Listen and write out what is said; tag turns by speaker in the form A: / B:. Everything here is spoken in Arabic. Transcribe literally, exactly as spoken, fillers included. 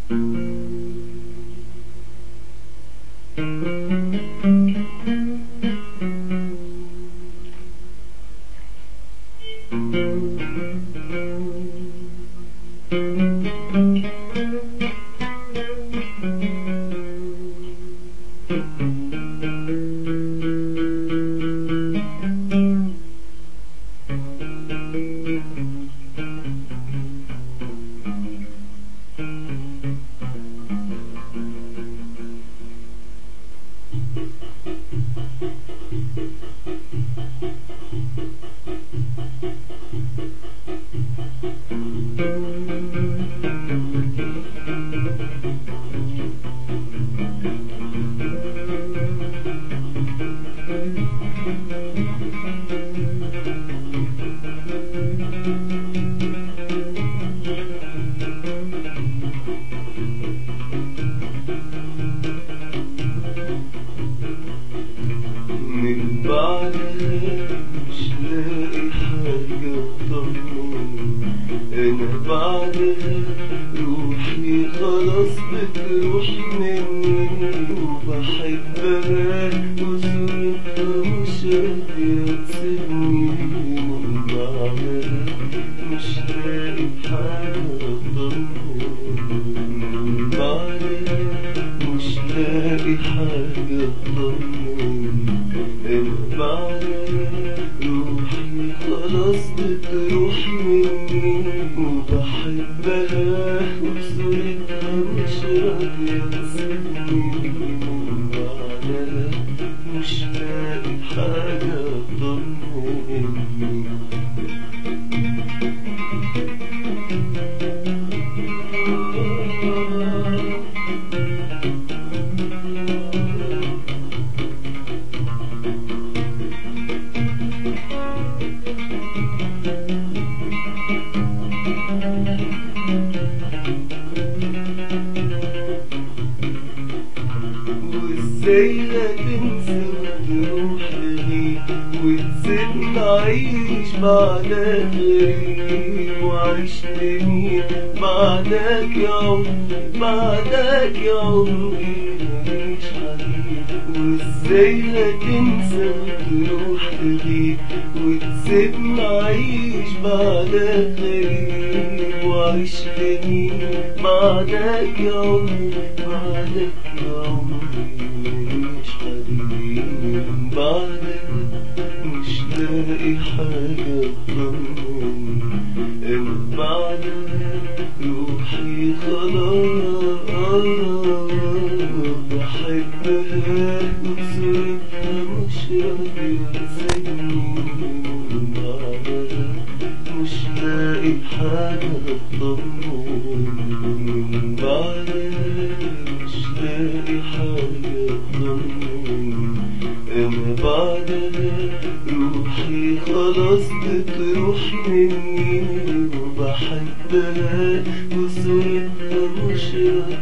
A: من بعدك مش لاقي حاجة أطمن، أنا بعدك روحي خلاص بتروح مني، وبحبها وصورتها مش راضية تسيبني. من بعدك مش لاقي حاجة أطمن، من بعدك مش لاقي حاجة أطمن، أنا بعدك روحي خلاص بتروح مني، وبحبها وصورتها مش راضية تسيبني. من بعدك مش لاقي حاجة تطمني. وازاي هتنسى وتروح لغير وتسيبني اعيش بعدك غريب، واعيش لمين بعدك يا عمري، بعدك يا عمري ماليش حبيب. وازاي هتنسى وتروح لغير وتسيبني اعيش بعدك غريب، واعيش لمين بعدك يا عمري، بعدك يا عمري ماليش حبيب. من بعدك مش لاقي حاجة أطمن، أنا بعدك روحي خلاص بحبها وصورتها مش راضية تسيبني. من بعدك مش لاقي حاجة أطمن، من بعدك مش لاقي حاجة أطمن، أنا بعدك روحي خلاص بتروح مني، وبحبها وصورتها مش راضية